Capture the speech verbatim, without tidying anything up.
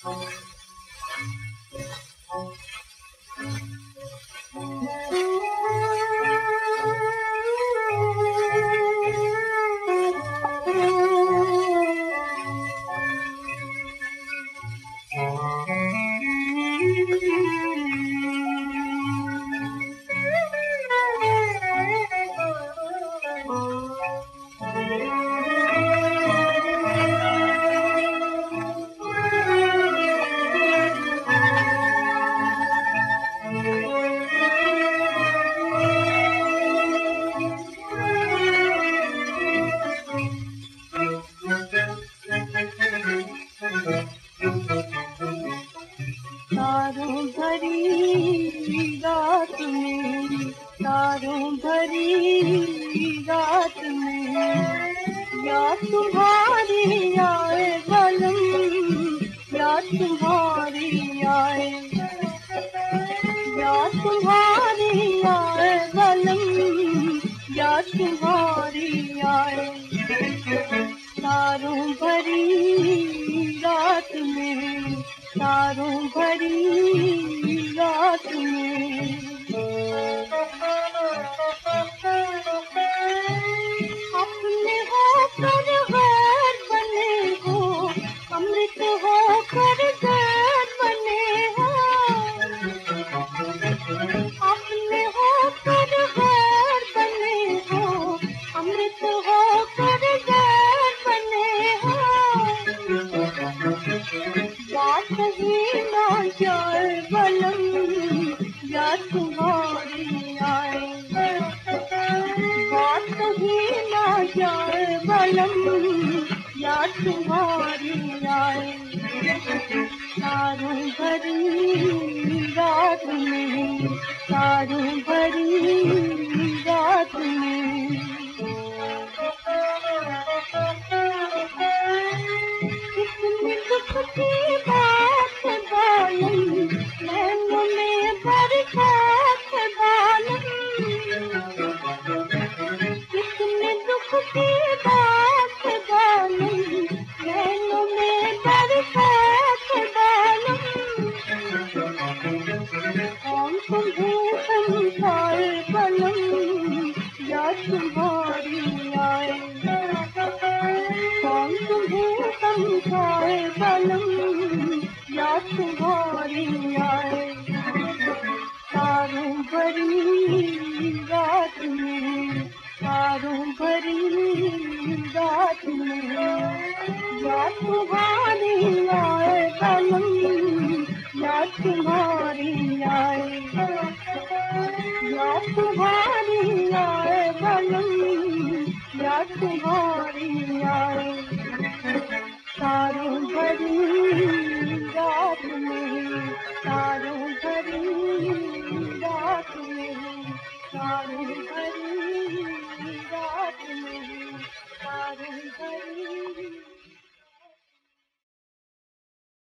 तारों भरी रात में, तारों भरी रात में, याद तुम्हारी आए बलम, याद तुम्हारी आए, याद तुम्हारी आए बलम, याद तुम्हारी आए। तारों भरी रात में, तारों भरी रात में, अपने होकर गैर बने हो, अमृत होकर गैर बने हो, अपने होकर गैर बने हो, अमृत होकर गैर बने हो। बात ही ना जाए बलम, याद तुम्हारी आए, बात ही ना जाए बलम, याद तुम्हारी आए। तारों भरी रात में, तारों भरी रात में, कितनी दुख की बात बालम, नैनों में बरसात बालम, कितनी दुख की बात बालम, नैनों में बरसात बालम। कौन तुम्हें समझाए बलम, याद तुम्हारी आए, कौन तुम्हें समझाए बलम, याद तुम्हारी आए। तारों भरी रात में, तारों भरी रात में, याद तुम्हारी आए बलम, याद तुम्हारी आए, याद तुम्हारी आए बलम, याद तुम्हारी